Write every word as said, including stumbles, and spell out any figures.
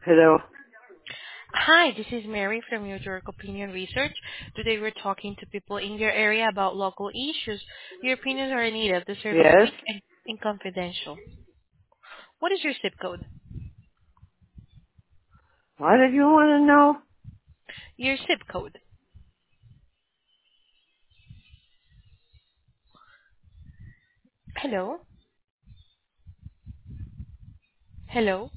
Hello. Hi, this is Mary from Your York Opinion Research. Today we're talking to people in your area about local issues. Your opinions are needed. The service Yes. quick and, and confidential. What is your zip code? What did you want to know? Your zip code. Hello? Hello?